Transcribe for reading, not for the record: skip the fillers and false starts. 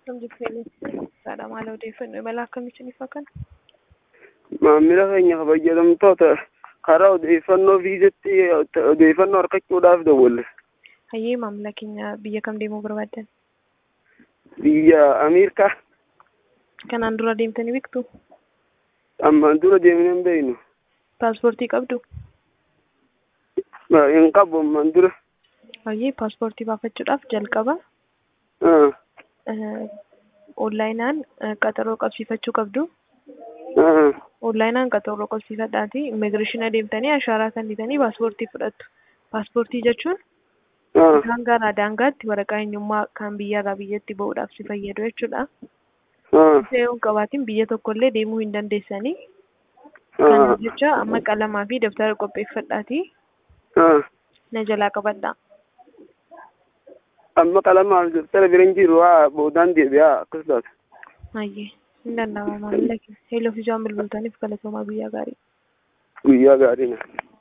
Akkam jirtanii? Saadha maal odeeffannoo imala akkamiitiin ifa kana? Maamila keenya fayyadamtoota karaa odeeffannoo viizaatti odeeffannoo argachuudhaaf dawwalle. Hayyee maamila keenya biyya kam deemuu barbaaddan? Biyya Ameerikaa. Kanaan dura deemtanii beektu? Ammaan dura deemnee hin beeknu. Paaspoortii qabdu? Hin qabu ammaan dura. Hayyee paaspoortii baafachuudhaaf jalqaba onlaayinaan qaxaroo qabsiifachuu qabdu. Onlaayinaan qaxaroo qabsiifadhaati immigireeshinii deemtanii ashaaraa kan dhiitanii paaspoortii fudhattu. Paaspoortii jechuun daangaa daangaatti waraqaa eenyummaa kan biyyaarraa biyyatti ba'uudhaaf si fayyadu jechuudha. Yoo qabaatiin biyya tokkollee deemuu hin dandeessanii. Kanaaf jecha amma qalamaa fi daftara qopheeffadhaati. Na jalaa qabadhaa. Amma qalamaaf daftara bira hin jiru boodaan deebi'aa akkas taate. Hayyee hin danda'ama maamila keenya. Heeloo fi jaan bilbiltaniif galatoomaa guyyaa gaarii. Guyyaa gaarii.